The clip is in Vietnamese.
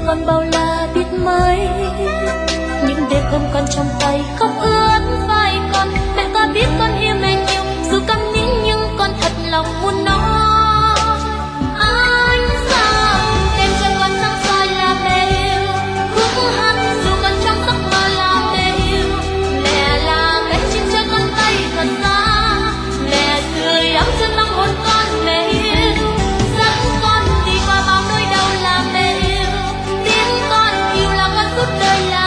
còn bao la biết mấy. Những đêm ôm con trong tay khóc ướt vai con. Mẹ con biết con yêu mẹ nhiều, dù câm nín nhưng con thật lòng muốn nói. Ánh sáng đem cho con sáng soi là mẹ yêu, khúc hát dù con trong giấc mơ là mẹ yêu. Mẹ là cánh chim cho con bay thật xa, mẹ sưởi ấm chân lòng hồn con mẹ yêu. Dẫn con đi qua bao nỗi đau là mẹ yêu, tiếng con yêu là con suốt đời là